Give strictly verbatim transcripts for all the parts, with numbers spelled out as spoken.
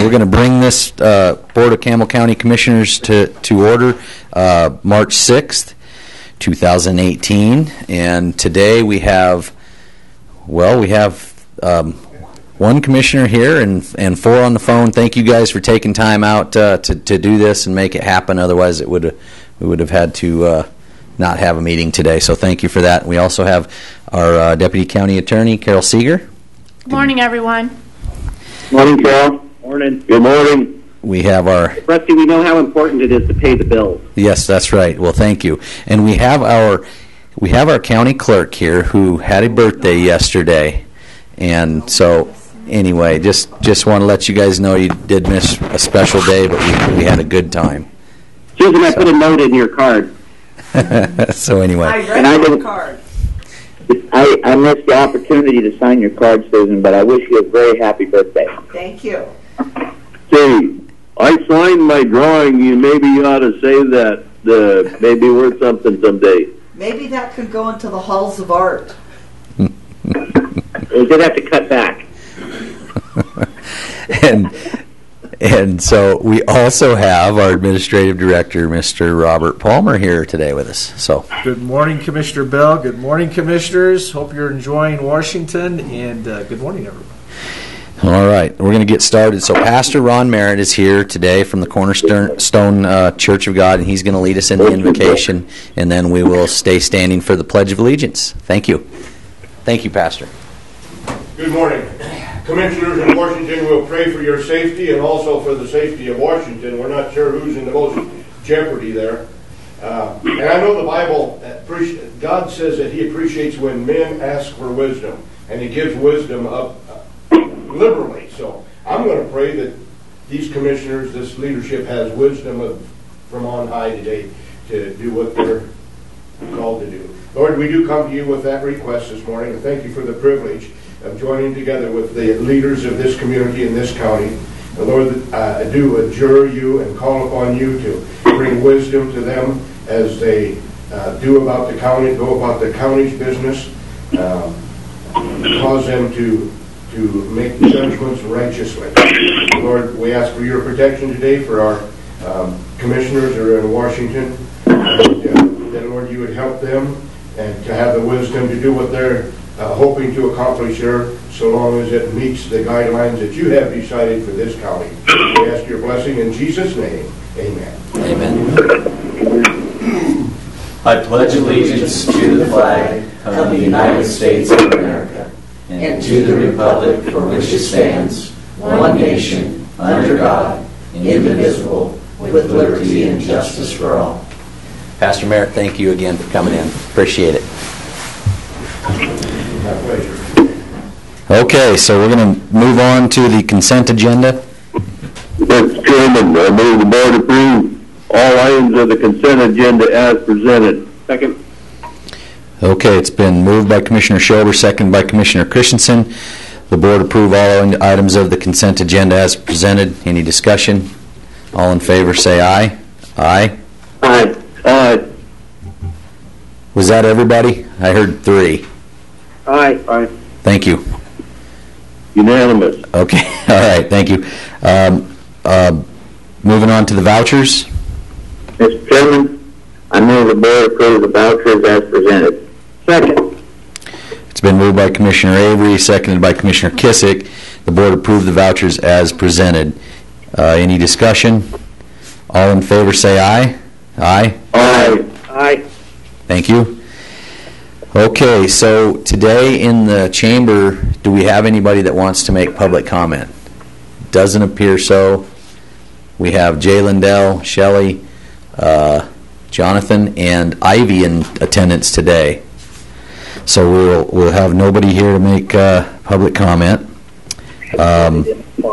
we're going to bring this uh, Board of Campbell County Commissioners to, to order uh, March sixth, two thousand eighteen. And today we have, well, we have um, one commissioner here and and four on the phone. Thank you guys for taking time out uh, to, to do this and make it happen. Otherwise, it would we would have had to uh, not have a meeting today. So thank you for that. We also have our uh, Deputy County Attorney, Carol Seeger. Good morning, everyone. Morning, Carol. Morning. Good morning. We have our... Rusty, we know how important it is to pay the bills. Yes, that's right. Well, thank you. And we have our we have our county clerk here who had a birthday yesterday. And so, anyway, just, just want to let you guys know you did miss a special day, but we, we had a good time. Susan, I put a note in your card. So, anyway. I read I your card. I, I missed the opportunity to sign your card, Susan, but I wish you a very happy birthday. Thank you. Say, I signed my drawing. You maybe you ought to say that. Uh, maybe worth something someday. Maybe that could go into the halls of art. We're going to have to cut back. and and so we also have our Administrative Director, Mister Robert Palmer, here today with us. So good morning, Commissioner Bell. Good morning, Commissioners. Hope you're enjoying Washington, and uh, good morning, everyone. All right, we're going to get started. So Pastor Ron Merritt is here today from the Cornerstone uh, Church of God, and he's going to lead us in the invocation, and then we will stay standing for the Pledge of Allegiance. Thank you. Thank you, Pastor. Good morning. Commissioners in Washington, will pray for your safety and also for the safety of Washington. We're not sure who's in the most jeopardy there. Uh, and I know the Bible, God says that He appreciates when men ask for wisdom, and He gives wisdom up liberally. So I'm going to pray that these commissioners, this leadership, has wisdom of, from on high today to do what they're called to do. Lord, we do come to you with that request this morning, and thank you for the privilege of joining together with the leaders of this community in this county. And Lord, uh, I do adjure you and call upon you to bring wisdom to them as they uh, do about the county, go about the county's business, um, cause them to to make judgments righteously. Lord, we ask for your protection today for our um, commissioners who are in Washington, and uh, that, Lord, you would help them and to have the wisdom to do what they're uh, hoping to accomplish here, so long as it meets the guidelines that you have decided for this county. We ask your blessing in Jesus' name. Amen. Amen. I pledge allegiance to the flag of the United States of America and to the republic for which it stands, one nation, under God, indivisible, with liberty and justice for all. Pastor Merritt, thank you again for coming in. Appreciate it. My pleasure. Okay, so we're going to move on to the consent agenda. Mister Chairman, I move the board approve all items of the consent agenda as presented. Second. Okay, it's been moved by Commissioner Schober, seconded by Commissioner Christensen. The board approve all items of the consent agenda as presented. Any discussion? All in favor say aye. Aye. Aye. Aye. Was that everybody? I heard three. Aye. Aye. Thank you. Unanimous. Okay, all right, thank you. Um, uh, moving on to the vouchers. Mister Chairman, I move the board approve the vouchers as presented. Second. It's been moved by Commissioner Avery, seconded by Commissioner Kissick. The board approved the vouchers as presented. Uh, any discussion? All in favor say aye. Aye. Aye. Aye. Thank you. Okay, so today in the chamber, do we have anybody that wants to make public comment? Doesn't appear so. We have Jay Lindell, Shelley, uh, Jonathan, and Ivy in attendance today. So we'll we'll have nobody here to make uh, public comment. Um,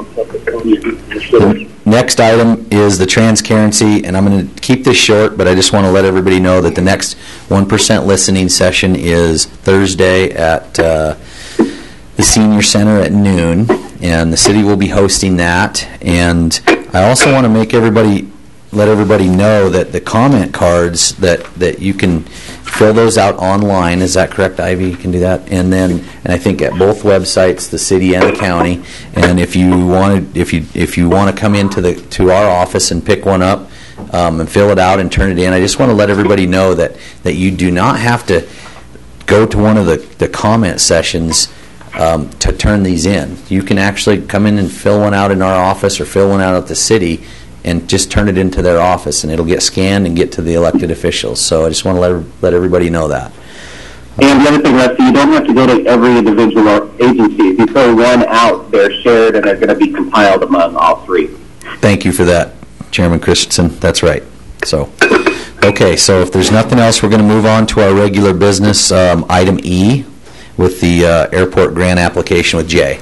the next item is the transparency, and I'm going to keep this short, but I just want to let everybody know that the next one percent listening session is Thursday at uh, the Senior Center at noon, and the city will be hosting that. And I also want to make everybody let everybody know that the comment cards, that, that you can fill those out online. Is that correct, Ivy? You can do that? And then, and I think at both websites, the city and the county. And if you want to, if you if you want to come into the to our office and pick one up um, and fill it out and turn it in, I just want to let everybody know that that you do not have to go to one of the the comment sessions um, to turn these in. You can actually come in and fill one out in our office or fill one out at the city, and just turn it into their office, and it'll get scanned and get to the elected officials. So I just want to let let everybody know that. And the other thing, Rusty, you don't have to go to every individual or agency. If you fill one out, they're shared and they're going to be compiled among all three. Thank you for that, Chairman Christensen. That's right. So, okay, so if there's nothing else, we're going to move on to our regular business, um, item E, with the uh, airport grant application with Jay.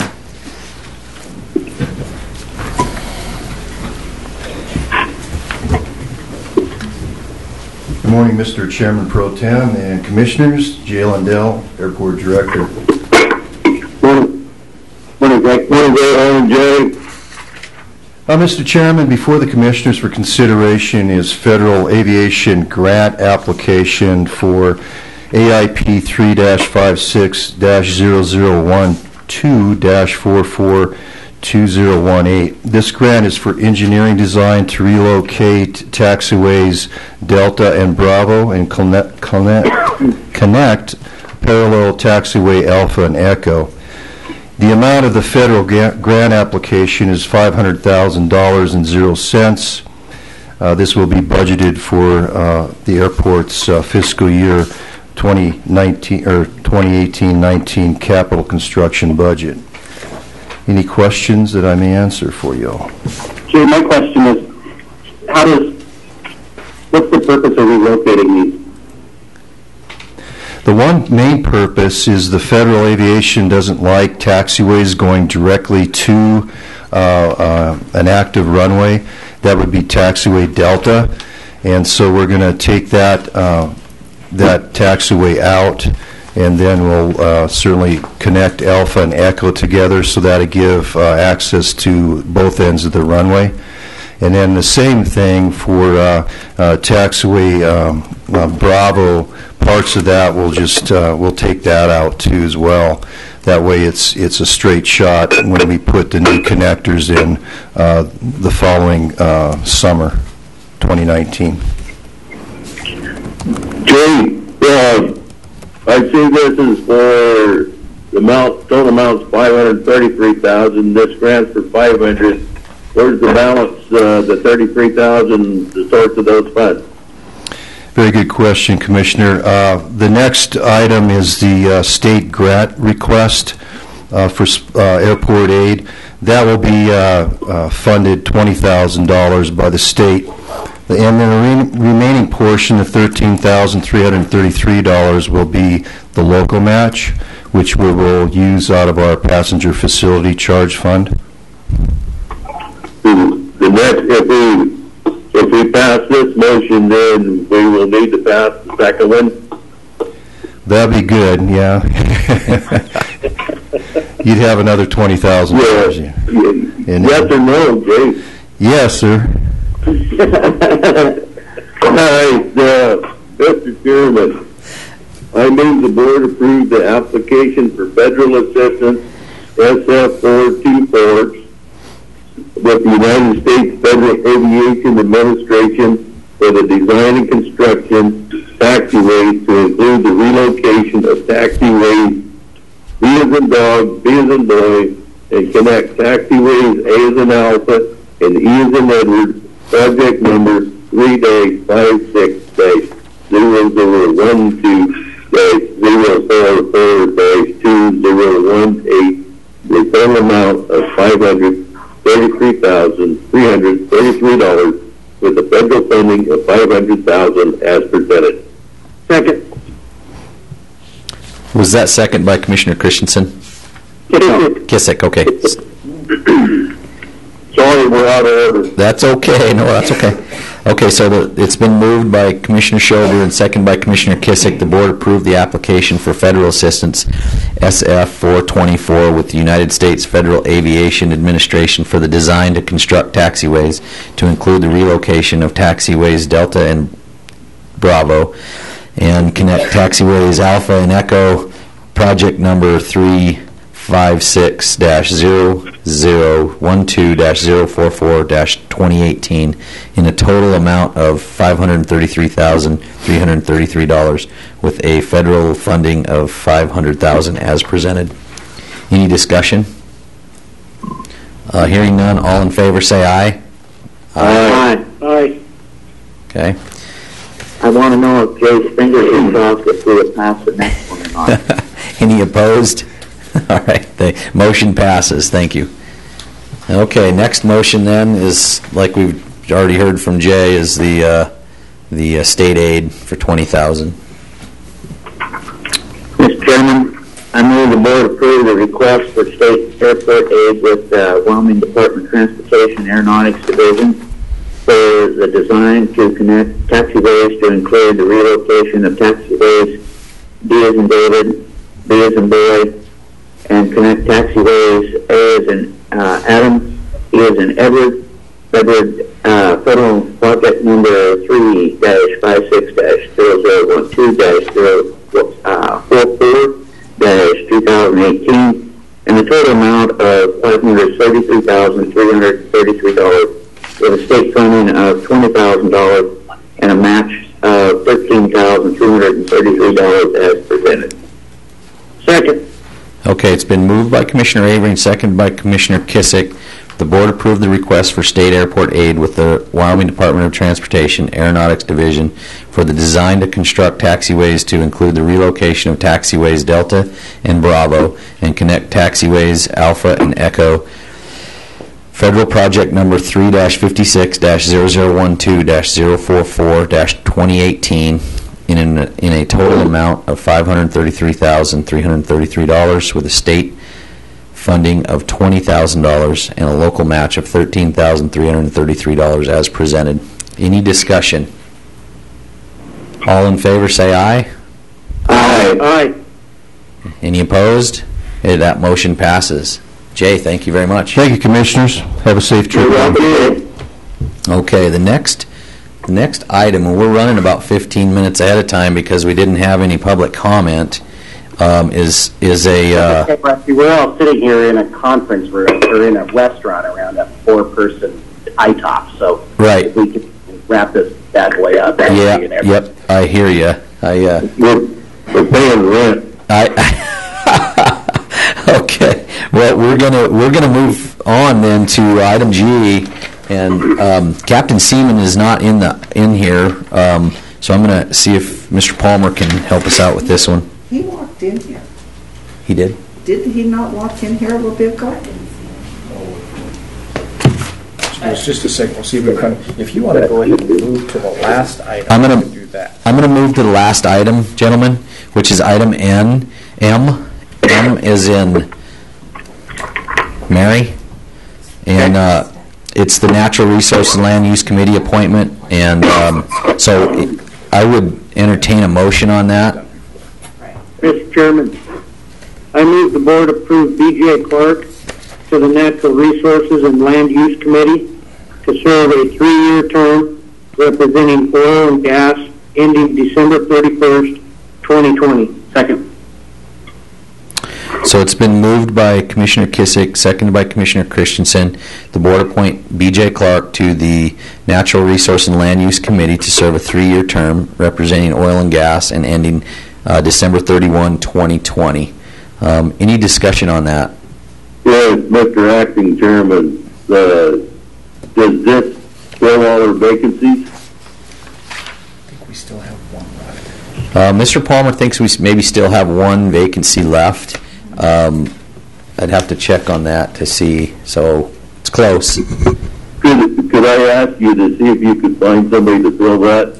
Good morning, Mister Chairman Pro Tem and Commissioners. Jay Lundell, Airport Director. Morning, morning, Greg. Morning, Greg. Jay. Uh, Mister Chairman, before the Commissioners for consideration is Federal Aviation Grant Application for A I P three dash fifty-six dash zero zero one two dash four four two zero one eight. This grant is for engineering design to relocate taxiways Delta and Bravo and connect, connect, connect parallel taxiway Alpha and Echo. The amount of the federal ga- grant application is five hundred thousand dollars and zero cents. Uh, this will be budgeted for uh, the airport's uh, fiscal year twenty nineteen or twenty eighteen nineteen capital construction budget. Any questions that I may answer for you all? Jay, my question is, how does, what's the purpose of relocating these? The one main purpose is the Federal Aviation doesn't like taxiways going directly to uh, uh, an active runway. That would be taxiway Delta, and so we're going to take that uh, that taxiway out, and then we'll uh, certainly connect Alpha and Echo together so that'll give uh, access to both ends of the runway. And then the same thing for uh, uh, taxiway um, uh, Bravo. Parts of that we'll just uh, we'll take that out too as well. That way it's it's a straight shot when we put the new connectors in uh, the following uh, summer, twenty nineteen. Jay, uh, I see this is for the amount, total amount's five hundred thirty-three thousand. This grant's for five hundred. Where's the balance? Uh, the thirty-three thousand, the source of those funds? Very good question, Commissioner. Uh, the next item is the uh, state grant request uh, for uh, airport aid. That will be uh, uh, funded twenty thousand dollars by the state. And the re remaining portion, the thirteen thousand three hundred thirty-three dollars, will be the local match, which we will use out of our passenger facility charge fund. The next, if we, if we pass this motion, then we will need to pass the second one? That'd be good, yeah. You'd have another twenty thousand dollars. Yeah. Yeah. Yes or no, Jay? Yes, sir. All right, uh, Mister Chairman, I move the board approve the application for federal assistance S F four twenty-four with the United States Federal Aviation Administration for the design and construction taxiways to include the relocation of taxiways B as in dog, B as in boy, and connect taxiways A as in alpha and E as in Edward, project number three dash five six dash zero zero one two dash zero four four dash two zero one eight, the total amount of five hundred thirty-three thousand three hundred thirty-three dollars with the federal funding of five hundred thousand dollars as presented. Second. Was that second by Commissioner Christensen? Kissick. Kissick, okay. Sorry, we're out of order. That's okay. No, that's okay. Okay, so the, it's been moved by Commissioner Shover and seconded by Commissioner Kissick. The board approved the application for federal assistance, S F four twenty-four, with the United States Federal Aviation Administration for the design to construct taxiways to include the relocation of taxiways Delta and Bravo and connect taxiways Alpha and Echo, project number three five six dash zero zero one two dash zero four four dash twenty eighteen in a total amount of five hundred thirty-three thousand three hundred thirty-three dollars with a federal funding of five hundred thousand dollars as presented. Any discussion? Uh, hearing none, all in favor say aye. Aye. Aye. Okay. I want to know if Jay's fingers are crossed if we would pass the next one or not. Any opposed? All right, the motion passes. Thank you. Okay, next motion then is, like we've already heard from Jay, is the uh, the uh, state aid for twenty thousand dollars. Mister Chairman, I move the board approve the request for state airport aid with uh, Wyoming Department of Transportation Aeronautics Division for the design to connect taxiways to include the relocation of taxiways D as in David, B as in boy, and connect taxiways A as in uh, Adam, E as in Edward, Edward, uh, federal project number three dash five six dash zero zero one two dash zero four four dash two thousand eighteen, and the total amount of five hundred thirty-three thousand three hundred thirty-three dollars with a state funding of twenty thousand dollars and a match of thirteen thousand two hundred thirty-three dollars as presented. Second. Okay, it's been moved by Commissioner Avery and seconded by Commissioner Kissick. The board approved the request for state airport aid with the Wyoming Department of Transportation Aeronautics Division for the design to construct taxiways to include the relocation of taxiways Delta and Bravo and connect taxiways Alpha and Echo. Federal project number three dash fifty-six dash zero zero one two dash zero four four dash twenty eighteen in an, in a total amount of five hundred thirty-three thousand three hundred thirty-three dollars with a state funding of twenty thousand dollars and a local match of thirteen thousand three hundred thirty-three dollars as presented. Any discussion? All in favor say aye. Aye. Aye. Any opposed? Okay, that motion passes. Jay, thank you very much. Thank you, Commissioners. Have a safe trip. Okay, the next the next item, and we're running about fifteen minutes ahead of time because we didn't have any public comment, um, is is a... Uh, We're all sitting here in a conference room or in a restaurant around a four-person I TOP, so right. if we can wrap this bad boy up. Yeah, yep, I hear you. I, uh, We're, we're paying rent. I, okay. Well, we're gonna we're gonna move on then to item G, and um, Captain Seaman is not in the in here, um, so I'm gonna see if Mister Palmer can help us out with this one. He walked in here. He did. Didn't he not walk in here a little bit ago? It's just a second. We'll see if we can. If you want to go ahead and move to the last item, I'm gonna we can do that. I'm gonna move to the last item, gentlemen, which is item N. M. M is in Mary, and uh, it's the Natural Resources and Land Use Committee appointment, and um, so it, I would entertain a motion on that. Mister Chairman, I move the board approve B J Clark to the Natural Resources and Land Use Committee to serve a three-year term representing oil and gas ending December thirty-first, twenty twenty. Second. So it's been moved by Commissioner Kissick, seconded by Commissioner Christensen. The board appoint B J Clark to the Natural Resource and Land Use Committee to serve a three-year term representing oil and gas and ending uh, December thirty-first, twenty twenty. Um, any discussion on that? Yes, Mister Acting Chairman, uh, does this fill all our vacancies? I think we still have one left. Uh, Mister Palmer thinks we s- maybe still have one vacancy left. Um, I'd have to check on that to see, so it's close. Could, could I ask you to see if you could find somebody to fill that?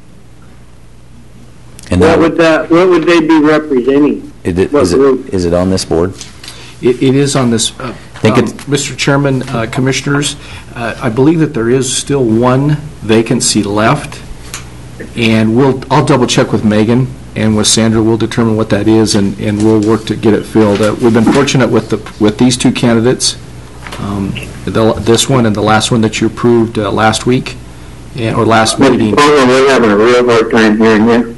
And What that, would that, what would they be representing? is it, what is it, group? is it on this board? It, it is on this. Uh, think Um, it's, Mister Chairman, uh, Commissioners, uh, I believe that there is still one vacancy left, and we'll, I'll double check with Megan and with Sandra. We'll determine what that is, and, and we'll work to get it filled. Uh, we've been fortunate with the with these two candidates, um, the, this one and the last one that you approved uh, last week, and, or last meeting. We're having a real hard time hearing you.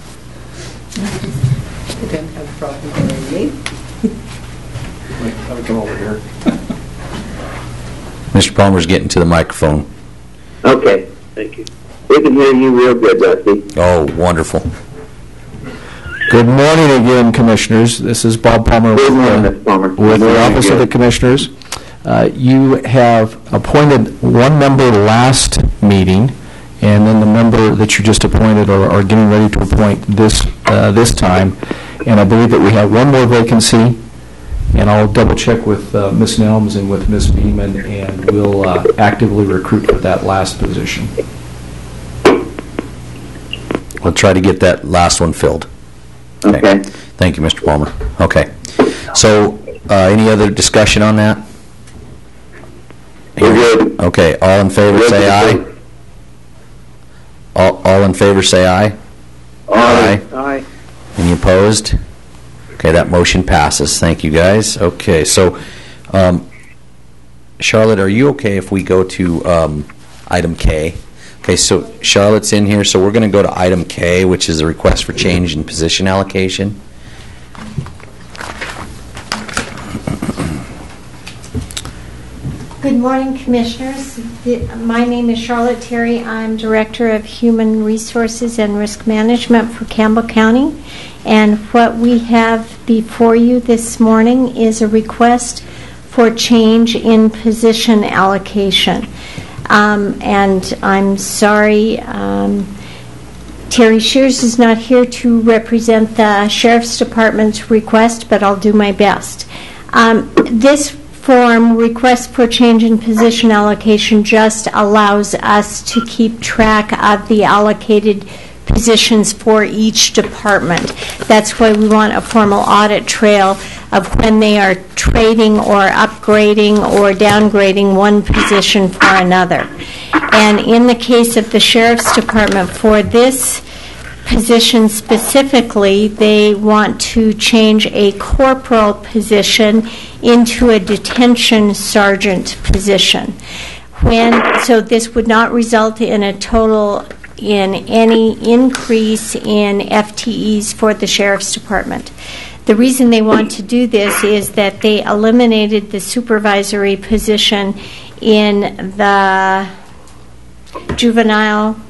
I didn't have a problem hearing me. Let me come over here. Mister Palmer's getting to the microphone. Okay, thank you. We can hear you real good, Rusty. Oh, wonderful. Good morning again, Commissioners. This is Bob Palmer Good morning, with, Mister Palmer. with the Office of Good. the Commissioners. Uh, you have appointed one member last meeting, and then the member that you just appointed are, are getting ready to appoint this uh, this time. And I believe that we have one more vacancy, and I'll double check with uh, Miz Nelms and with Miz Beeman, and we'll uh, actively recruit for that last position. We'll try to get that last one filled. Okay. Thank you, Mister Palmer. Okay. So, uh, any other discussion on that? We're good. Okay. All in favor, say aye. All, all in favor, say aye. Aye. Aye. Any opposed? Okay, that motion passes. Thank you, guys. Okay, so, um, Charlotte, are you okay if we go to um, item K? Okay, so Charlotte's in here, so we're going to go to item K, which is a request for change in position allocation. Good morning, Commissioners. The- My name is Charlotte Terry. I'm Director of Human Resources and Risk Management for Campbell County. And what we have before you this morning is a request for change in position allocation. Um, and I'm sorry, um, Terry Shears is not here to represent the Sheriff's Department's request, but I'll do my best. Um, this form, request for change in position allocation, just allows us to keep track of the allocated positions for each department. That's why we want a formal audit trail of when they are trading or upgrading or downgrading one position for another. And in the case of the Sheriff's Department, for this position specifically, they want to change a corporal position into a detention sergeant position. When, so this would not result in a total in any increase in F T Es for the Sheriff's Department. The reason they want to do this is that they eliminated the supervisory position in the juvenile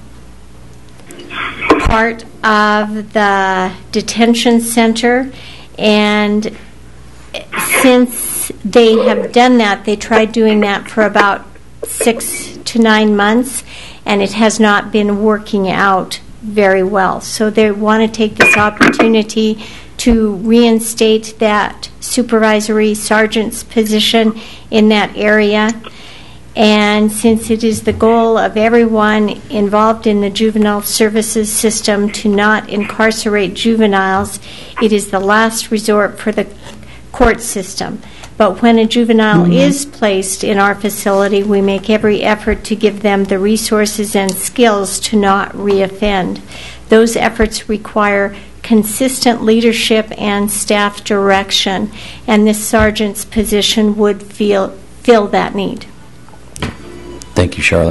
part of the detention center, and since they have done that, they tried doing that for about six to nine months, and it has not been working out very well. So they want to take this opportunity to reinstate that supervisory sergeant's position in that area. And since it is the goal of everyone involved in the juvenile services system to not incarcerate juveniles, it is the last resort for the court system. But when a juvenile mm-hmm. is placed in our facility, we make every effort to give them the resources and skills to not reoffend. Those efforts require consistent leadership and staff direction, and this sergeant's position would feel, fill that need. Thank you, Charlotte.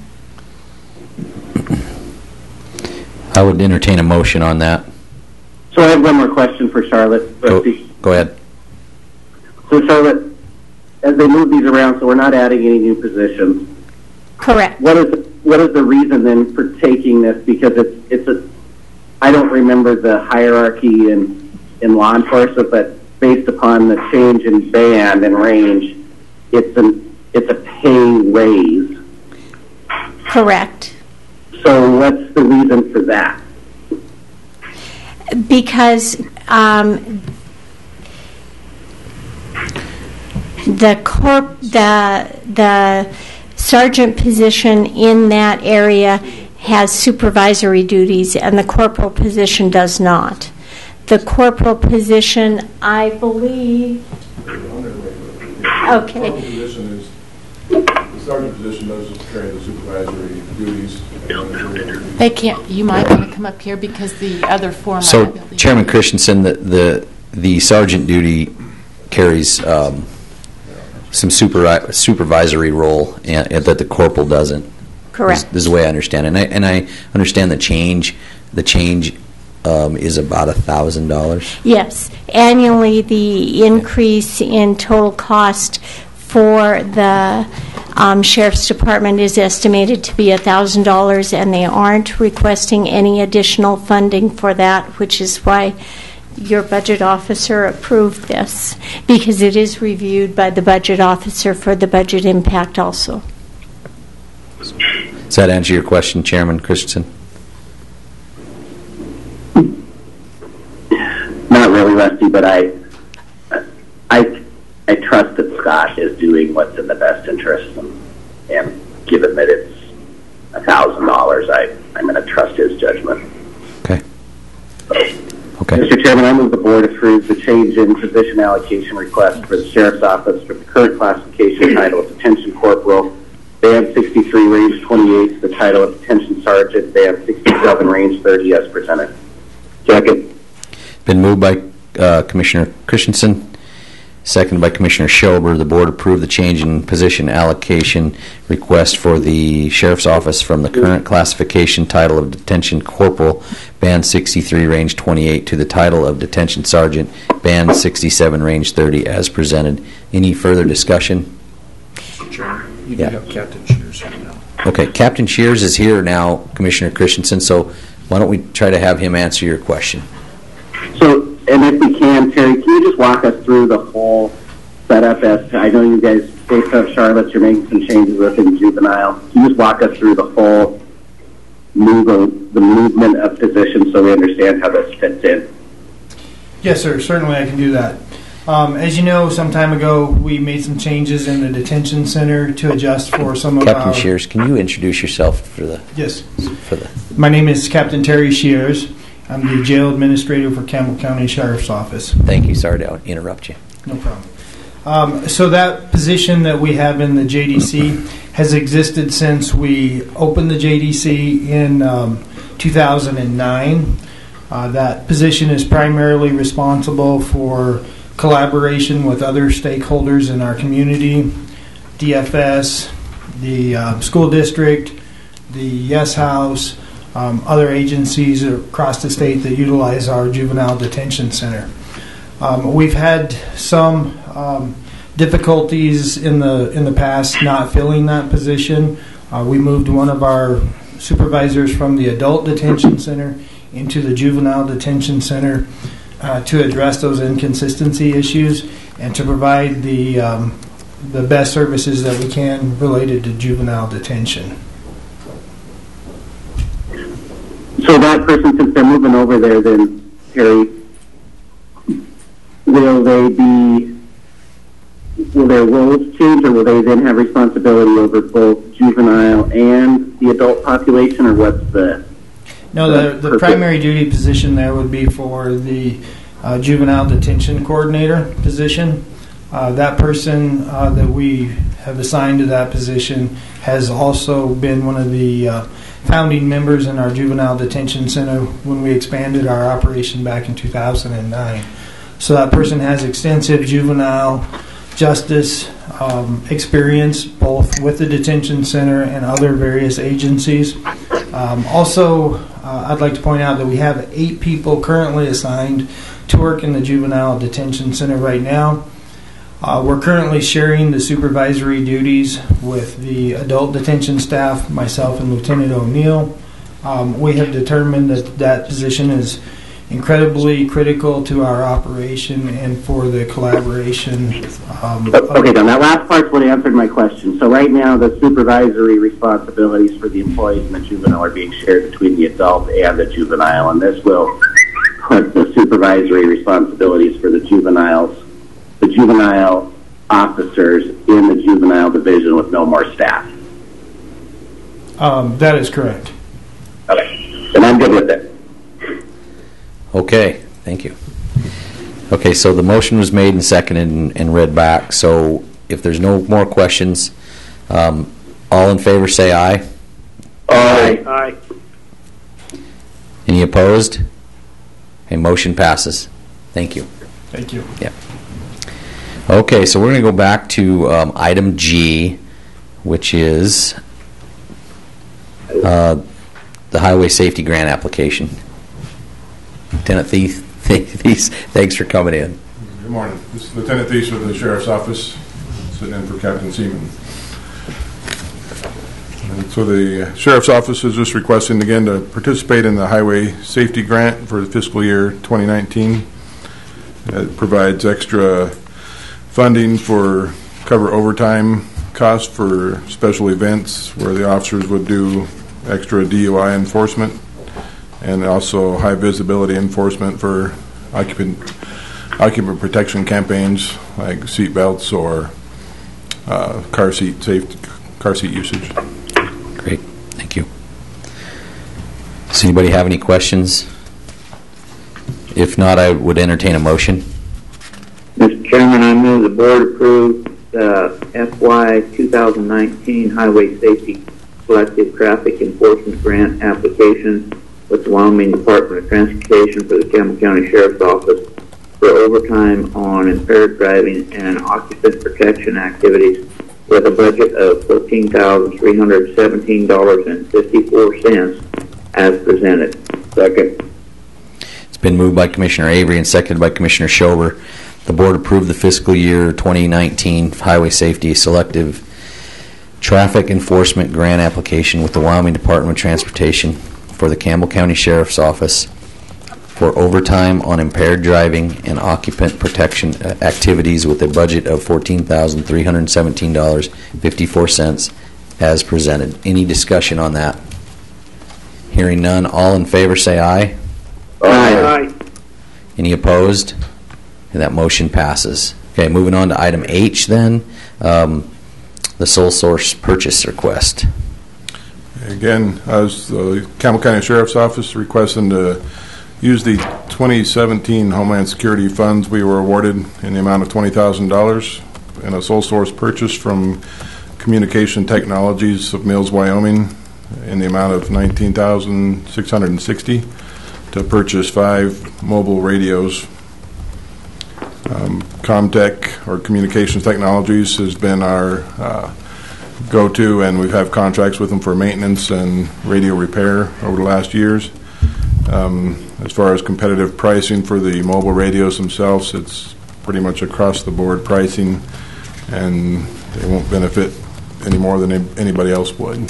I would entertain a motion on that. So I have one more question for Charlotte. Go, go ahead. So Charlotte, as they move these around, so we're not adding any new positions. Correct. What is what is the reason then for taking this? Because it's it's a I don't remember the hierarchy in in law enforcement, but based upon the change in band and range, it's an it's a pay raise. Correct. So what's the reason for that? Because um, the corp the the sergeant position in that area has supervisory duties, and the corporal position does not. The corporal position, I believe, Okay. The position is, the sergeant position does carry the supervisory duties. They can't, you might want to come up here because the other form. So, Chairman Christensen, the, the, the sergeant duty carries um, some super, supervisory role and, and that the corporal doesn't. Correct. This, this is the way I understand it. And I, and I understand the change. The change um, is about one thousand dollars. Yes. Annually, the increase in total cost for the um, Sheriff's Department is estimated to be one thousand dollars, and they aren't requesting any additional funding for that, which is why your budget officer approved this, because it is reviewed by the budget officer for the budget impact also. Does that answer your question, Chairman Christensen? Not really, Rusty, but I, I, I trust that Scott is doing what's in the best interest, and, and given that it's a thousand dollars, I, I'm going to trust his judgment. Okay. So, okay. Mister Chairman, I move the board approve the change in position allocation request for the Sheriff's Office for the current classification title of Detention Corporal, Band sixty-three, Range twenty-eight, to the title of Detention Sergeant, Band sixty-seven, Range thirty, as presented. Second. Been moved by uh, Commissioner Christensen, seconded by Commissioner Schober. The board approved the change in position allocation request for the Sheriff's Office from the current classification title of Detention Corporal, Band sixty-three, Range twenty-eight, to the title of Detention Sergeant, Band sixty-seven, Range thirty, as presented. Any further discussion? Sure. You Yeah. do have Captain Shears here now. Okay, Captain Shears is here now, Commissioner Christensen, so why don't we try to have him answer your question? So, and if we can, Terry, can you just walk us through the whole setup? As to, I know you guys, based on Charlotte, you're making some changes within juvenile. Can you just walk us through the whole move of, the movement of positions so we understand how this fits in? Yes, sir. Certainly I can do that. Um, as you know, some time ago, we made some changes in the detention center to adjust for some of Captain our... Shears, can you introduce yourself for the... Yes. For the... My name is Captain Terry Shears. I'm the jail administrator for Campbell County Sheriff's Office. Thank you. Sorry to interrupt you. No problem. Um, so that position that we have in the J D C has existed since we opened the J D C in um, two thousand nine. Uh, that position is primarily responsible for collaboration with other stakeholders in our community, D F S, the uh, school district, the Yes House, um, other agencies across the state that utilize our juvenile detention center. Um, we've had some um, difficulties in the in the past not filling that position. Uh, we moved one of our supervisors from the adult detention center into the juvenile detention center uh, to address those inconsistency issues and to provide the um, the best services that we can related to juvenile detention. So that person, since they're moving over there, then, Terry, will they be, will their roles change, or will they then have responsibility over both juvenile and the adult population, or what's the... No, the, the primary duty position there would be for the uh, juvenile detention coordinator position. Uh, that person uh, that we have assigned to that position has also been one of the uh, founding members in our juvenile detention center when we expanded our operation back in two thousand nine. So that person has extensive juvenile justice um, experience, both with the detention center and other various agencies. Um, also, uh, I'd like to point out that we have eight people currently assigned to work in the juvenile detention center right now. Uh, we're currently sharing the supervisory duties with the adult detention staff, myself and Lieutenant O'Neill. Um, we have determined that that position is incredibly critical to our operation and for the collaboration. Um, okay, now that last part's what answered my question. So right now the supervisory responsibilities for the employees in the juvenile are being shared between the adult and the juvenile, and this will put the supervisory responsibilities for the juveniles, the juvenile officers in the juvenile division with no more staff. Um, that is correct. Okay, and I'm good with it. Okay, thank you. Okay, so the motion was made and seconded and, and read back. So if there's no more questions, um, all in favor say aye. Aye. Aye. Any opposed? Okay, motion passes. Thank you. Thank you. Yeah. Okay, so we're going to go back to um, item G, which is uh, the highway safety grant application. Lieutenant Thies, Thies, thanks for coming in. Good morning. This is Lieutenant Thies with the Sheriff's Office, sitting in for Captain Seaman. And so the Sheriff's Office is just requesting again to participate in the Highway Safety Grant for the fiscal year twenty nineteen. It provides extra funding for cover overtime costs for special events where the officers would do extra D U I enforcement, and also high visibility enforcement for occupant occupant protection campaigns like seat belts or uh, car seat safety, car seat usage. Great, thank you. Does anybody have any questions? If not, I would entertain a motion. Mister Chairman, I move the board approve the F Y twenty nineteen Highway Safety Selective Traffic Enforcement Grant application with the Wyoming Department of Transportation for the Campbell County Sheriff's Office for overtime on impaired driving and occupant protection activities with a budget of fourteen thousand three hundred seventeen dollars and fifty-four cents as presented. Second. It's been moved by Commissioner Avery and seconded by Commissioner Schober. The board approved the fiscal year twenty nineteen Highway Safety Selective Traffic Enforcement Grant application with the Wyoming Department of Transportation for the Campbell County Sheriff's Office for overtime on impaired driving and occupant protection activities with a budget of fourteen thousand three hundred seventeen dollars and fifty-four cents as presented. Any discussion on that? Hearing none, all in favor say aye. Aye. Aye. Any opposed? And that motion passes. Okay, moving on to item H then, um, the sole source purchase request. Again, as the Campbell County Sheriff's Office requesting to use the twenty seventeen Homeland Security funds we were awarded in the amount of twenty thousand dollars in a sole source purchase from Communication Technologies of Mills, Wyoming in the amount of nineteen thousand six hundred sixty dollars to purchase five mobile radios. Um, Comtech, or Communications Technologies, has been our uh, go-to, and we've had contracts with them for maintenance and radio repair over the last years. Um, as far as competitive pricing for the mobile radios themselves, it's pretty much across-the-board pricing, and they won't benefit any more than anybody else would.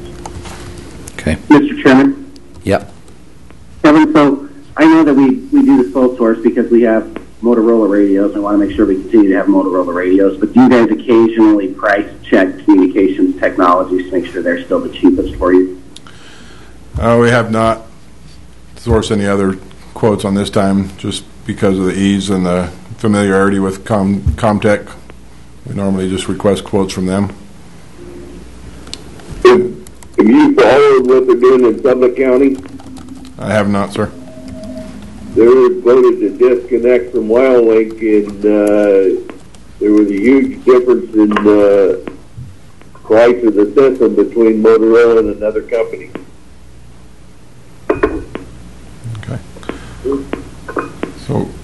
Okay. Mister Chairman? Yep. Kevin, so I know that we, we do the sole source because we have Motorola radios. I want to make sure we continue to have Motorola radios, but do you guys occasionally price check Communications Technologies to make sure they're still the cheapest for you? Uh, we have not sourced any other quotes on this time, just because of the ease and the familiarity with Com- Comtech. We normally just request quotes from them. Have you followed what they're doing in Summit County? I have not, sir. They're voted to disconnect from WildLink, and uh, there was a huge difference in uh, price of the system between Motorola and another company. Okay. So,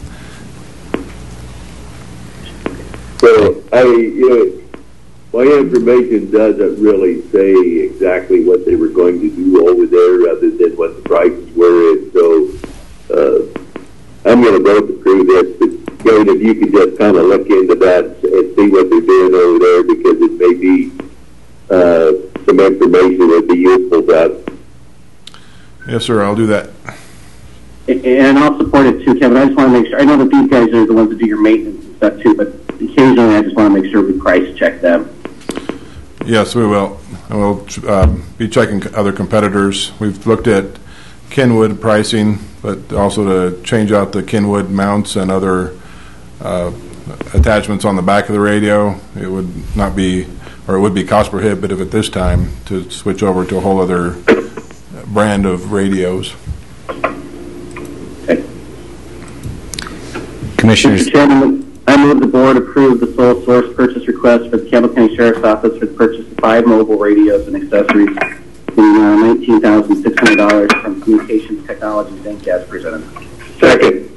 so I, you know, my information doesn't really say exactly what they were going to do over there, other than what the prices were. And so uh, I'm going to vote to approve this. But Kevin, if you could just kind of look into that and see what they're doing over there, because it may be uh, some information that would be useful to us. yes, sir, I'll do that. And I'll support it too, Kevin. I just want to make sure. I know that these guys are the ones that do your maintenance and stuff too, but occasionally I just want to make sure we price check them. Yes, we will. And we'll um, be checking other competitors. We've looked at Kenwood pricing, but also to change out the Kenwood mounts and other uh, attachments on the back of the radio. It would not be, or it would be cost prohibitive at this time to switch over to a whole other brand of radios. Okay. Commissioners. Mister Chairman, I move the board approve the sole source purchase request for the Campbell County Sheriff's Office for the purchase of five mobile radios and accessories in uh, nineteen thousand six hundred dollars from Communications Technologies, Incorporated as presented. Second.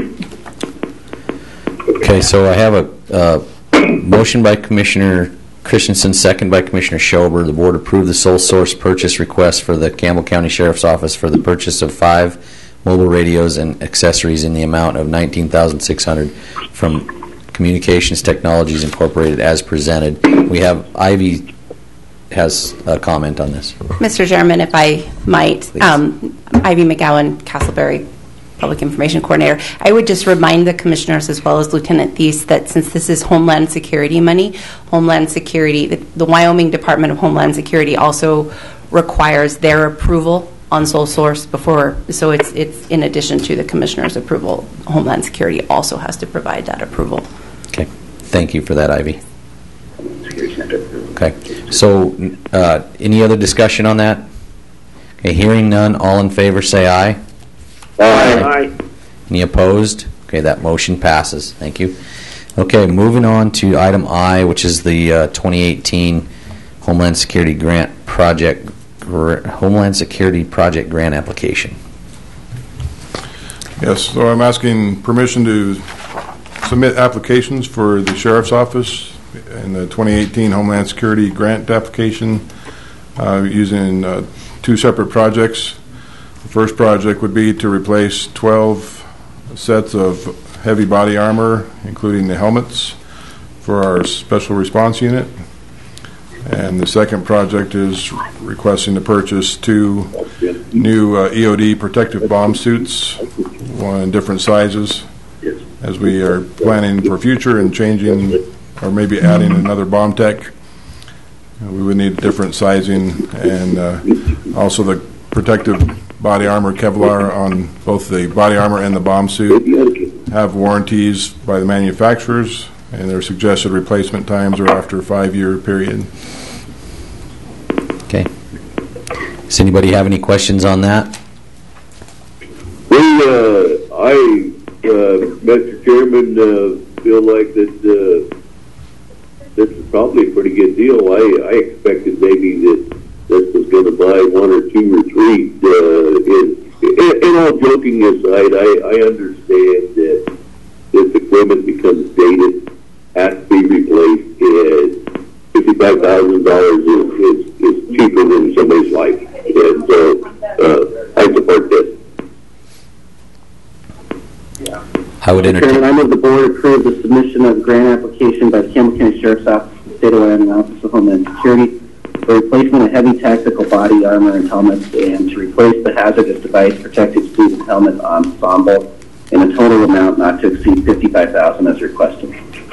Okay, so I have a uh, motion by Commissioner Christensen, second by Commissioner Schober. The board approved the sole source purchase request for the Campbell County Sheriff's Office for the purchase of five mobile radios and accessories in the amount of nineteen thousand six hundred dollars from Communications Technologies Incorporated as presented. We have Ivy has a comment on this. Mister Chairman, if I might, um, Ivy McGowan, Castleberry Public Information Coordinator. I would just remind the commissioners as well as Lieutenant Thies that since this is Homeland Security money, Homeland Security, the, the Wyoming Department of Homeland Security also requires their approval on sole source before, so it's it's in addition to the commissioner's approval. Homeland Security also has to provide that approval. Okay, thank you for that, Ivy. Okay, so uh, any other discussion on that? Okay, hearing none, all in favor say aye. Aye. Aye. Any opposed? Okay, that motion passes. Thank you. Okay, moving on to item I, which is the uh, twenty eighteen Homeland Security Grant Project, gr- Homeland Security Project Grant Application. Yes, so I'm asking permission to submit applications for the Sheriff's Office in the twenty eighteen Homeland Security Grant Application uh, using uh, two separate projects. The first project would be to replace twelve sets of heavy body armor, including the helmets, for our Special Response Unit. And the second project is requesting to purchase two new uh, E O D protective bomb suits, one in different sizes, as we are planning for future and changing or maybe adding another bomb tech. Uh, we would need different sizing, and uh, also the protective body armor Kevlar on both the body armor and the bomb suit have warranties by the manufacturers, and their suggested replacement times are after a five-year period. Okay. Does anybody have any questions on that? We, uh, I, uh, Mister Chairman, uh, feel like that uh, this is probably a pretty good deal. I, I expected maybe that this was going to buy one or two or three. Uh, in, in, in all joking aside, I, I understand that this equipment becomes dated, has to be replaced, and fifty-five thousand dollars is, is, is cheaper than somebody's life. And so uh, I support this. I would entertain. Chairman, I move the board approve the submission of grant application by the Campbell County Sheriff's Office, the State of Wyoming Office of Homeland Security for replacement of heavy tactical body armor and helmets, and to replace the hazardous device protective suit and helmet ensemble in a total amount not to exceed fifty-five thousand dollars as requested.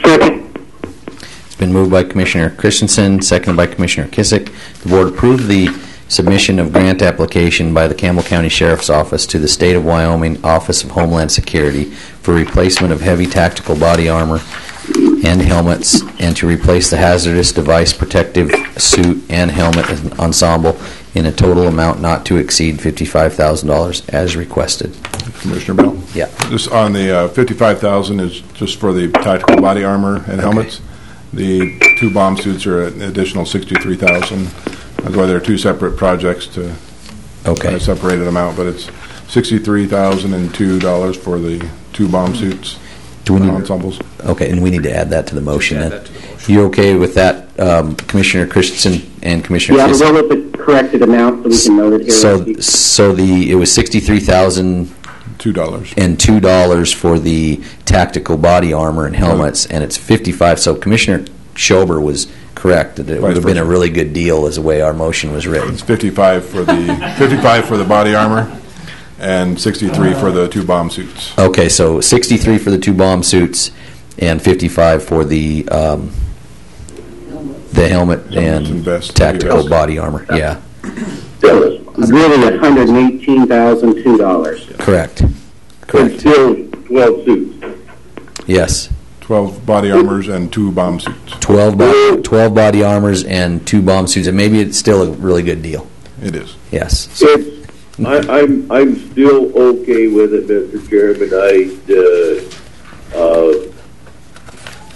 It's been moved by Commissioner Christensen, seconded by Commissioner Kissick. The board approved the submission of grant application by the Campbell County Sheriff's Office to the State of Wyoming Office of Homeland Security for replacement of heavy tactical body armor and helmets, and to replace the hazardous device protective suit and helmet ensemble in a total amount not to exceed fifty-five thousand dollars as requested. Commissioner Bell? Yeah. Just on the uh, fifty-five thousand dollars is just for the tactical body armor and helmets. Okay. The two bomb suits are an additional sixty-three thousand dollars. That's why there are two separate projects to okay. uh, separate them out, but it's sixty-three thousand two dollars for the two bomb suits. Do we need ensembles? Okay, and we need to add that to the motion. Then. To the motion. You okay with that, um, Commissioner Christensen and Commissioner? Yeah, we'll go with the corrected amount so we can note it here. So, so the it was sixty-three thousand two dollars and two dollars for the tactical body armor and helmets, and it's fifty-five. So Commissioner Schober was correct that it would have been a really good deal as the way our motion was written. It's fifty-five for the fifty-five for the body armor, and sixty-three for the two bomb suits. Okay, so sixty-three for the two bomb suits, and fifty-five for the um, the helmet and, and vest, tactical vest. body armor. Yeah. So really, one hundred eighteen thousand two dollars. Correct. Correct. Still twelve suits. Yes. twelve body armors and two bomb suits. twelve, bo- twelve body armors and two bomb suits, and maybe it's still a really good deal. It is. Yes. So, I, I'm I'm still okay with it, Mister Chairman. I uh, uh,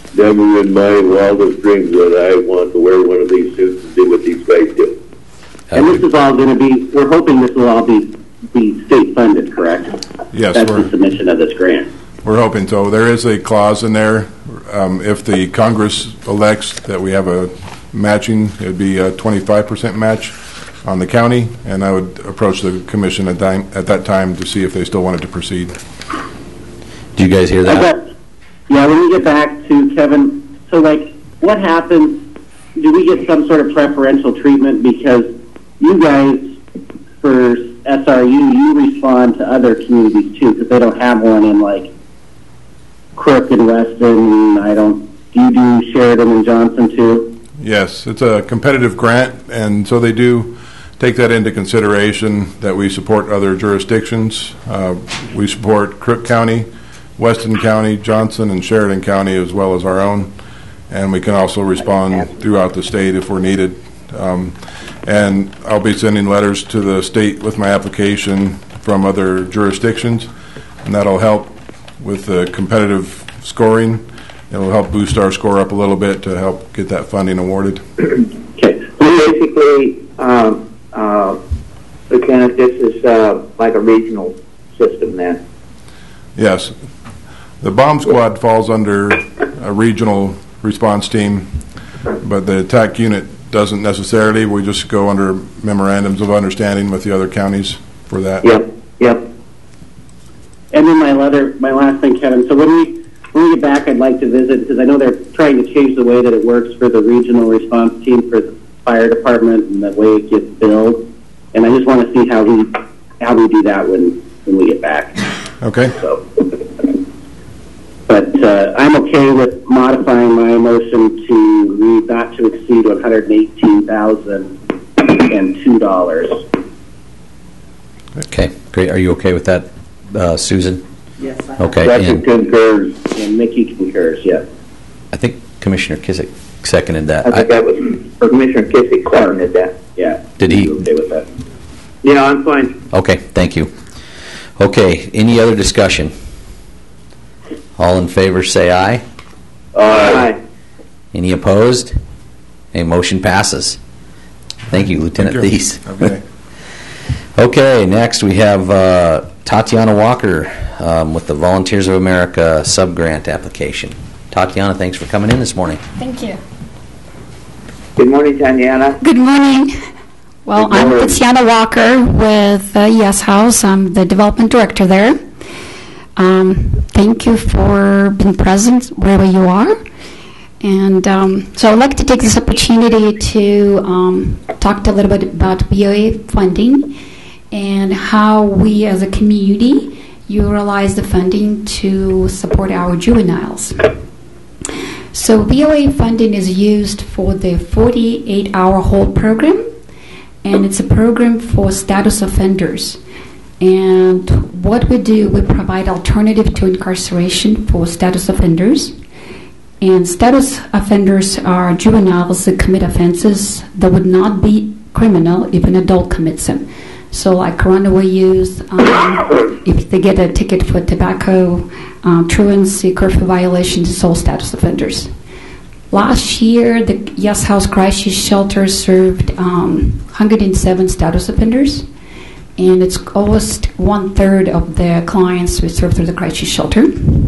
never in my wildest dreams that I want to wear one of these suits and do what these guys do. And this is all going to be, we're hoping this will all be, be state funded, correct? Yes, That's we're- the submission of this grant. We're hoping so. There is a clause in there. Um, if the Congress elects that we have a matching, it'd be a twenty-five percent match on the county, and I would approach the commission at, time, at that time to see if they still wanted to proceed. Do you guys hear I that? got- Yeah, when we get back to Kevin, so like, what happens, do we get some sort of preferential treatment because you guys, for S R U, you respond to other communities too, because they don't have one in like Crook and Weston, I don't, do you do Sheridan and Johnson too? Yes, it's a competitive grant, and so they do take that into consideration that we support other jurisdictions. Uh, we support Crook County, Weston County, Johnson, and Sheridan County, as well as our own, and we can also respond throughout the state if we're needed. Um, and I'll be sending letters to the state with my application from other jurisdictions, and that'll help with the competitive scoring. It'll help boost our score up a little bit to help get that funding awarded. Okay. So basically, um, uh, Lieutenant, this is uh, like a regional system then? Yes. The bomb squad falls under a regional response team, but the attack unit doesn't necessarily. We just go under memorandums of understanding with the other counties for that. Yep, yep. And then my other, my last thing, Kevin, so when we, when we get back, I'd like to visit, because I know they're trying to change the way that it works for the regional response team for the fire department and the way it gets billed. And I just want to see how we, how we do that when, when we get back. Okay. So, but uh, I'm okay with modifying my motion to read not to exceed one hundred eighteen thousand two dollars. Okay, great. Are you okay with that, uh, Susan? Yes. I Okay. Second And concurs, and Mickey concurs, yes. I think Commissioner Kissick seconded that. I think that was, or Commissioner Kissick seconded that. Yeah. Did he? Okay with that? Yeah, I'm fine. Okay, thank you. Okay, any other discussion? All in favor say aye. Aye. Any opposed? A motion passes. Thank you, Lieutenant Thank you. Thies. Okay. Okay, next we have uh, Tatiana Walker um, with the Volunteers of America sub-grant application. Tatiana, thanks for coming in this morning. Thank you. Good morning, Tatiana. Good morning. Well, Good morning. I'm Tatiana Walker with uh, Yes House. I'm the development director there. Um, thank you for being present wherever you are. And um, so I'd like to take this opportunity to um, talk a little bit about V O A funding and how we as a community utilize the funding to support our juveniles. So V O A funding is used for the forty-eight hour hold program, and it's a program for status offenders. And what we do, we provide alternative to incarceration for status offenders. And status offenders are juveniles that commit offenses that would not be criminal if an adult commits them. So like runaway youth, um, if they get a ticket for tobacco, um, truancy, curfew violations, it's all status offenders. Last year, the Yes House Crisis Shelter served um, one hundred seven status offenders, and it's almost one-third of the clients we serve through the Crisis Shelter.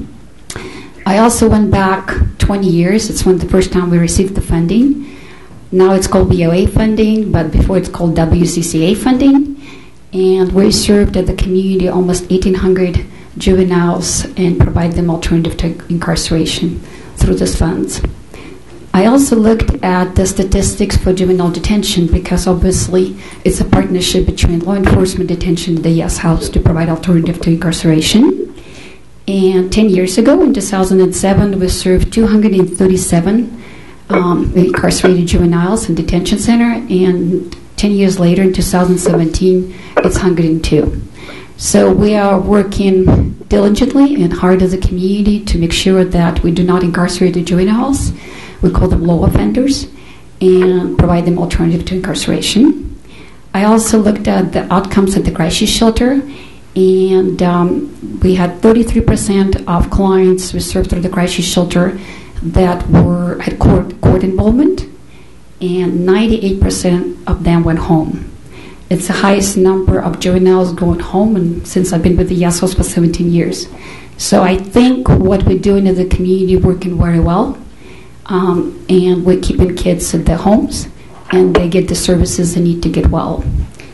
I also went back twenty years. It's when the first time we received the funding. Now it's called V O A funding, but before it's called W C C A funding. And we served at the community almost eighteen hundred juveniles and provide them alternative to incarceration through these funds. I also looked at the statistics for juvenile detention because obviously it's a partnership between law enforcement detention and the Yes House to provide alternative to incarceration. And ten years ago, in two thousand seven, we served two hundred thirty-seven um, incarcerated juveniles in detention center, and ten years later, in two thousand seventeen, it's one hundred two. So we are working diligently and hard as a community to make sure that we do not incarcerate the juveniles. We call them low offenders, and provide them alternative to incarceration. I also looked at the outcomes at the crisis shelter, and um, we had thirty-three percent of clients we served through the crisis shelter that were at court, court involvement, and ninety-eight percent of them went home. It's the highest number of juveniles going home and since I've been with the Yes House for seventeen years. So I think what we're doing as a community working very well, um, and we're keeping kids at their homes, and they get the services they need to get well.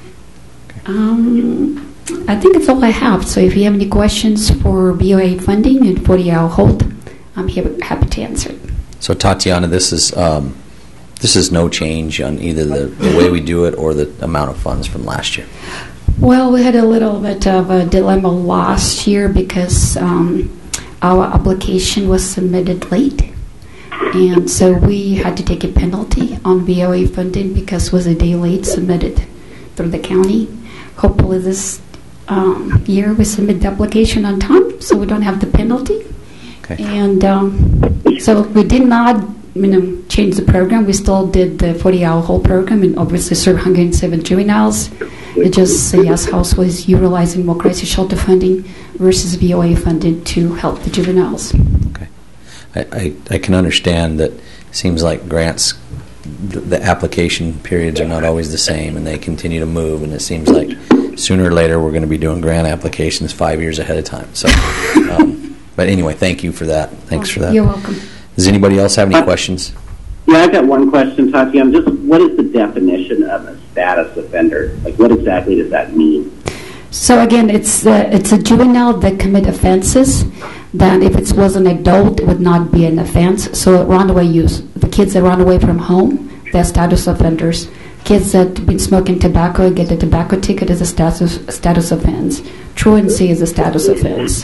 Um, I think that's all I have. So if you have any questions for B O A funding and forty-hour hold, I'm here, happy to answer. So Tatiana, this is um, this is no change on either the, the way we do it or the amount of funds from last year. Well, we had a little bit of a dilemma last year because um, our application was submitted late, and so we had to take a penalty on B O A funding because it was a day late submitted through the county. Hopefully this um, year we submit the application on time so we don't have the penalty. Okay. And um, so we did not you know, change the program. We still did the forty-hour hold program and obviously served one hundred seven juveniles. It just the Yes House was utilizing more crisis shelter funding versus B O A funding to help the juveniles. Okay. I, I, I can understand that it seems like grants, the, the application periods are not always the same and they continue to move, and it seems like sooner or later we're going to be doing grant applications five years ahead of time. So, um, but anyway, thank you for that. Thanks for that. You're welcome. Does anybody else have any questions? Yeah, I've got one question, Tatiana. Just what is the definition of a status offender? Like, what exactly does that mean? So again, it's uh, it's a juvenile that commit offenses. That if it was an adult, it would not be an offense. So runaway use, the kids that run away from home, they're status offenders. Kids that have been smoking tobacco get a tobacco ticket is a status status offense. Truancy is a status offense.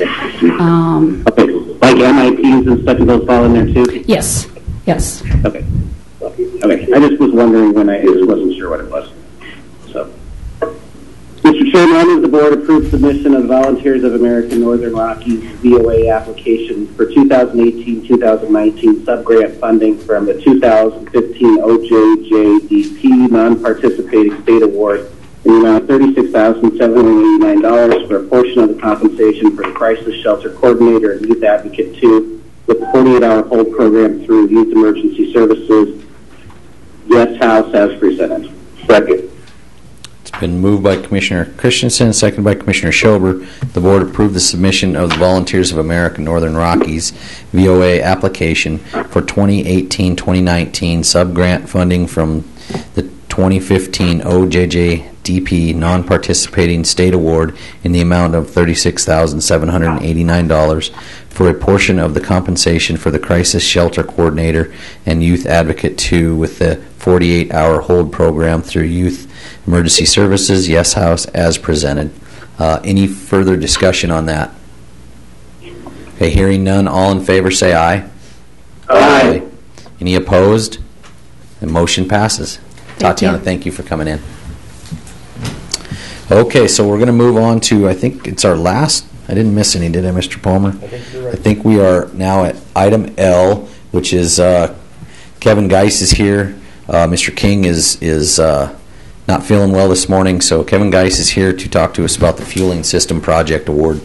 Um, okay, like M I Ps and stuff, do those fall in there too? Yes. Yes. Okay. Okay. I just was wondering when I, I just wasn't sure what it was. So, Mister Chairman, I move the board approve submission of the Volunteers of American Northern Rockies V O A application for twenty eighteen to twenty nineteen subgrant funding from the two thousand fifteen O J J D P non-participating state award in the amount of thirty-six thousand seven hundred eighty-nine dollars for a portion of the compensation for the Crisis Shelter Coordinator and Youth Advocate two with the forty-eight hour hold program through Youth Emergency Services. Yes House as presented. Second. It's been moved by Commissioner Christensen, seconded by Commissioner Schober. The board approved the submission of the Volunteers of America Northern Rockies V O A application for twenty eighteen twenty nineteen subgrant funding from the twenty fifteen O J J D P non-participating state award in the amount of thirty-six thousand seven hundred eighty-nine dollars for a portion of the compensation for the Crisis Shelter Coordinator and Youth Advocate two with the forty-eight hour hold program through Youth Emergency Services, Yes House, as presented. Uh, any further discussion on that? Okay, hearing none, all in favor say aye. Aye. Aye. Any opposed? The motion passes. Thank Tatiana, you. thank you for coming in. Okay, so we're going to move on to, I think it's our last, I didn't miss any, did I, Mister Palmer? I think you're right. I think we are now at item L, which is uh, Kevin Geis is here. Uh, Mister King is is uh, not feeling well this morning, so Kevin Geis is here to talk to us about the Fueling System Project Award.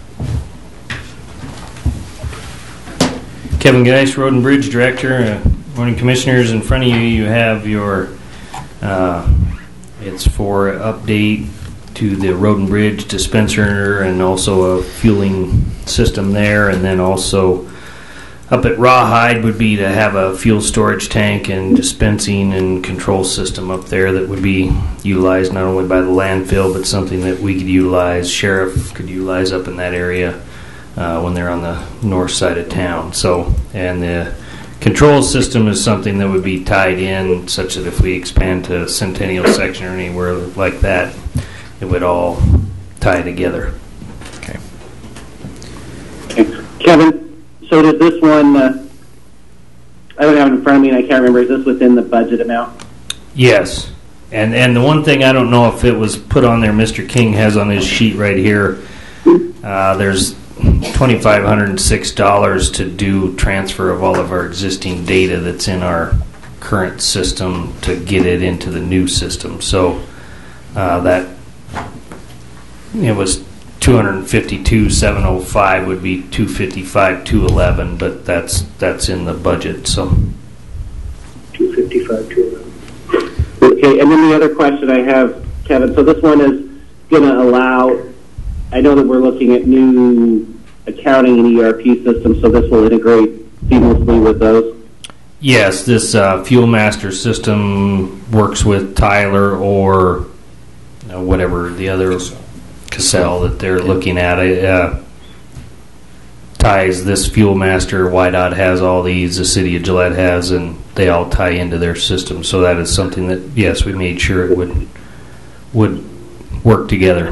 Kevin Geis, Road and Bridge Director. Uh, morning, Commissioners. In front of you, you have your, uh, it's for update to the Road and Bridge dispenser and also a fueling system there, and then also up at Rawhide would be to have a fuel storage tank and dispensing and control system up there that would be utilized not only by the landfill but something that we could utilize, sheriff could utilize up in that area uh, when they're on the north side of town. So, and the control system is something that would be tied in such that if we expand to Centennial Section or anywhere like that, it would all tie together. Okay. Okay. Kevin, so does this one, uh, I don't have it in front of me and I can't remember, is this within the budget amount? Yes. And and the one thing I don't know if it was put on there, Mister King has on his sheet right here, uh, there's two thousand five hundred six dollars to do transfer of all of our existing data that's in our current system to get it into the new system. So uh, that it was two two hundred fifty-two seven oh five would be two fifty-five two eleven, but that's that's in the budget. So two fifty-five two eleven. Okay, and then the other question I have, Kevin. So this one is going to allow. I know that we're looking at new accounting and E R P systems, so this will integrate seamlessly with those. yes, this uh, Fuel Master system works with Tyler or uh, whatever the other Cassell that they're looking at. It uh, ties this Fuel Master. Y DOT has all these. The city of Gillette has, and they all tie into their system. So that is something that yes, we made sure it would would work together.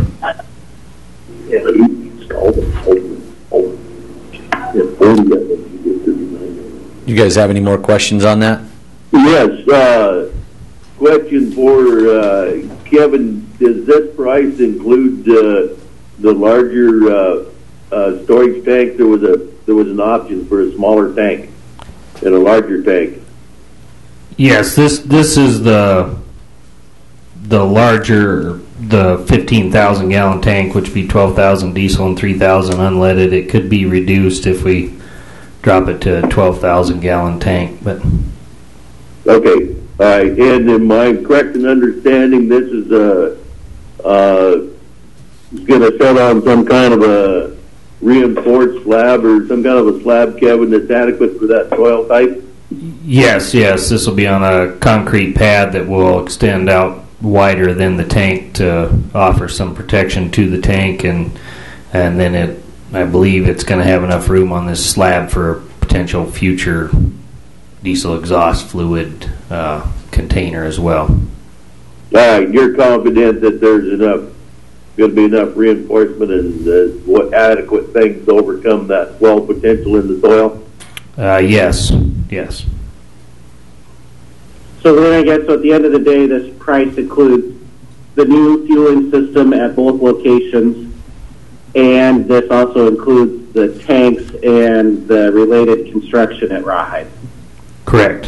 You guys have any more questions on that? Yes. Uh, question for uh, Kevin: does this price include uh, the larger uh, uh, storage tank? There was a there was an option for a smaller tank and a larger tank. Yes, this this is the the larger, the fifteen thousand gallon tank, which would be twelve thousand diesel and three thousand unleaded. It could be reduced if we drop it to a twelve thousand gallon tank. But okay, all right. And am I correct in understanding this is a uh, going to set on some kind of a reinforced slab or some kind of a slab, Kevin, that's adequate for that soil type? yes, yes, this will be on a concrete pad that will extend out wider than the tank to offer some protection to the tank, and and then it, I believe it's going to have enough room on this slab for a potential future diesel exhaust fluid uh, container as well. All right, you're confident that there's enough, going to be enough reinforcement and uh, what adequate things to overcome that swell potential in the soil? Uh, yes, yes. So then I guess so at the end of the day, this price includes the new fueling system at both locations, and this also includes the tanks and the related construction at Rawhide. Correct.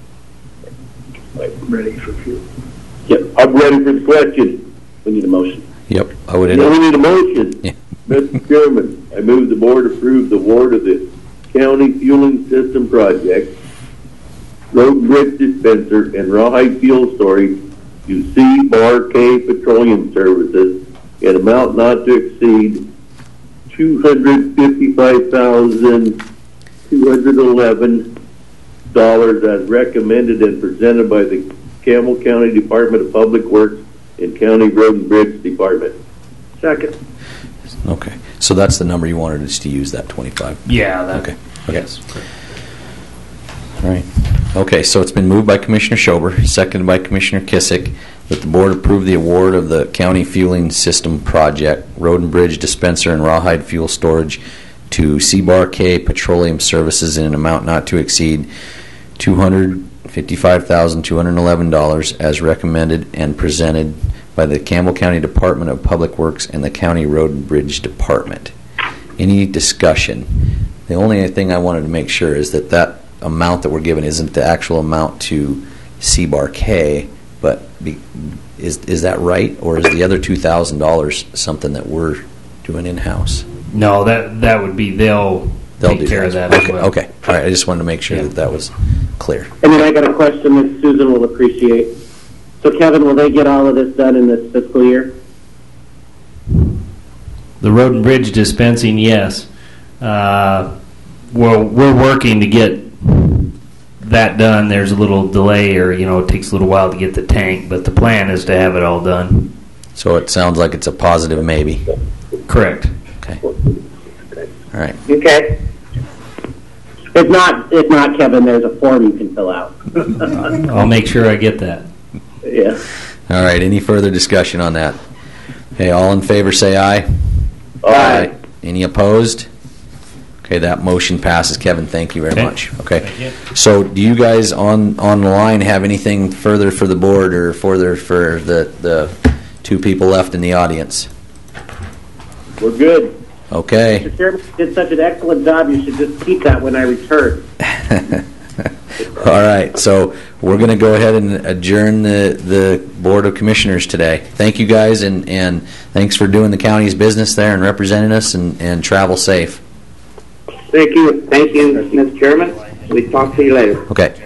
Ready for fuel. Yep, I'm ready for the question. We need a motion. Yep, I would. Yeah, we need a motion. Yeah. Mister Chairman, I move the board approve the award of the county fueling system project, road and bridge dispenser, and rawhide fuel storage to C Bar K Petroleum Services in amount not to exceed two hundred fifty-five thousand two hundred eleven dollars as recommended and presented by the Campbell County Department of Public Works and County Road and Bridge Department. Second. Okay, so that's the number you wanted us to use, that twenty-five? Yeah, that, okay. okay. Yes. All right. Okay, so it's been moved by Commissioner Schober, seconded by Commissioner Kissick, that the board approve the award of the county fueling system project, road and bridge dispenser and rawhide fuel storage to C Bar K Petroleum Services in an amount not to exceed two hundred fifty-five thousand two hundred eleven dollars as recommended and presented by the Campbell County Department of Public Works and the County Road and Bridge Department. Any discussion? The only thing I wanted to make sure is that that amount that we're given isn't the actual amount to C Bar K, but be, is is that right, or is the other two thousand dollars something that we're doing in house? No, that that would be they'll they'll take do care that. of that. Okay, as well. okay, all right. I just wanted to make sure yeah. that that was clear. And then I got a question that Susan will appreciate. So, Kevin, will they get all of this done in this fiscal year? The road and bridge dispensing, yes. Uh, well, we're working to get that done. There's a little delay, or you know, it takes a little while to get the tank, but the plan is to have it all done. So it sounds like it's a positive maybe. Correct. Okay. All right. Okay. If not, if not, Kevin, there's a form you can fill out. I'll make sure I get that. Yeah. All right. Any further discussion on that? Okay. All in favor, say aye. Aye. Any opposed? Okay, that motion passes. Kevin, thank you very okay. much. Okay. Thank you. So, do you guys on on the line have anything further for the board or further for the the two people left in the audience? We're good. Okay. Mister Chairman, you did such an excellent job. You should just keep that when I return. All right, so we're going to go ahead and adjourn the, the Board of Commissioners today. Thank you guys, and, and thanks for doing the county's business there and representing us, and, and travel safe. Thank you. Thank you, Mister Chairman. We talk to you later. Okay.